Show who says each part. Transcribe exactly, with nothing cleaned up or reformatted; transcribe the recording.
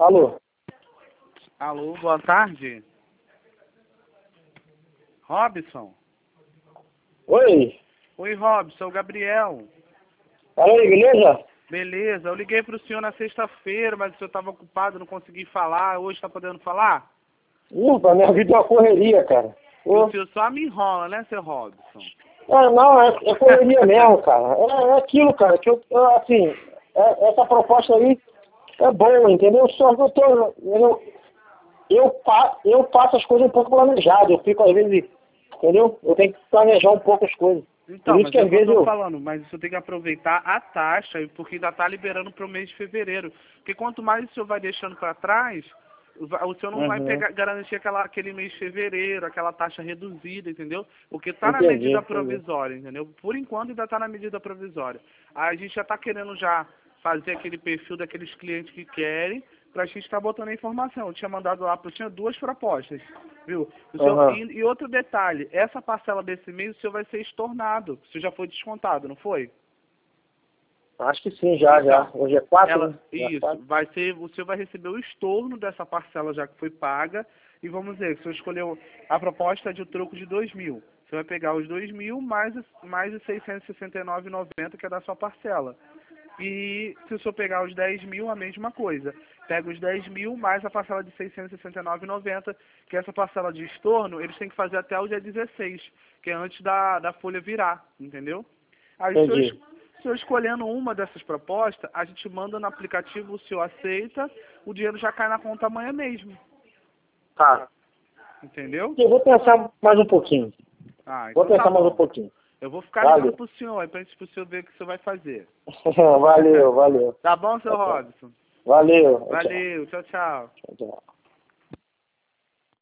Speaker 1: Alô?
Speaker 2: Alô, boa tarde. Robson?
Speaker 1: Oi?
Speaker 2: Oi, Robson, o Gabriel.
Speaker 1: Fala aí, beleza?
Speaker 2: Beleza, eu liguei pro senhor na sexta-feira, mas o senhor estava ocupado, não consegui falar. Hoje está podendo falar?
Speaker 1: Ufa, minha vida é uma correria, cara. Ô.
Speaker 2: O senhor só me enrola, né, seu Robson?
Speaker 1: É, não, é, é correria mesmo, cara. É, é aquilo, cara, que eu, eu, assim, é, essa proposta aí é boa, entendeu? Só que eu tô, eu, eu, pa- eu faço as coisas um pouco planejadas, eu fico às vezes, entendeu? Eu tenho que planejar um pouco as coisas.
Speaker 2: Então,
Speaker 1: Por isso
Speaker 2: mas
Speaker 1: que
Speaker 2: é
Speaker 1: às
Speaker 2: o que eu
Speaker 1: vezes
Speaker 2: tô
Speaker 1: eu...
Speaker 2: falando, mas o senhor tem que aproveitar a taxa, porque ainda tá liberando pro mês de fevereiro. Porque quanto mais o senhor vai deixando para trás, va- o senhor não vai
Speaker 1: Uhum.
Speaker 2: pegar, garantir aquela, aquele mês de fevereiro, aquela taxa reduzida, entendeu? Porque tá na
Speaker 1: Entendi,
Speaker 2: medida
Speaker 1: entendi.
Speaker 2: provisória, entendeu? Por enquanto ainda tá na medida provisória. Aí a gente já tá querendo já fazer aquele perfil daqueles clientes que querem, pra gente estar botando a informação. Eu tinha mandado lá, eu tinha duas propostas, viu? O senhor,
Speaker 1: Aham.
Speaker 2: e, e outro detalhe, essa parcela desse mês o senhor vai ser estornado. O senhor já foi descontado, não foi?
Speaker 1: Acho que sim, já, já.
Speaker 2: Então,
Speaker 1: Hoje é quatro,
Speaker 2: ela,
Speaker 1: né? Já é
Speaker 2: isso,
Speaker 1: quatro.
Speaker 2: vai ser, o senhor vai receber o estorno dessa parcela já que foi paga. E vamos dizer, o senhor escolheu a proposta de troco de dois mil. Você vai pegar os dois mil mais, os- mais os seiscentos e sessenta e nove reais e noventa centavos que é da sua parcela. E se o senhor pegar os dez mil, a mesma coisa. Pega os dez mil mais a parcela de seiscentos e sessenta e nove reais e noventa centavos, que essa parcela de estorno, eles têm que fazer até o dia dezesseis, que é antes da, da folha virar, entendeu? Aí o senhor, es-
Speaker 1: Entendi.
Speaker 2: o senhor escolhendo uma dessas propostas, a gente manda no aplicativo, o senhor aceita, o dinheiro já cai na conta amanhã mesmo,
Speaker 1: Tá.
Speaker 2: entendeu?
Speaker 1: Eu vou pensar mais um pouquinho.
Speaker 2: Ah,
Speaker 1: Vou
Speaker 2: então tá
Speaker 1: pensar mais um
Speaker 2: bom.
Speaker 1: pouquinho.
Speaker 2: Eu vou ficar ligando
Speaker 1: Valeu.
Speaker 2: pro senhor aí pra gente, pro senhor ver o que o senhor vai fazer.
Speaker 1: Valeu, valeu.
Speaker 2: Tá bom, seu
Speaker 1: Tchau, tchau.
Speaker 2: Robson?
Speaker 1: Valeu. Tchau.
Speaker 2: Valeu, tchau, tchau.
Speaker 1: Tchau, tchau.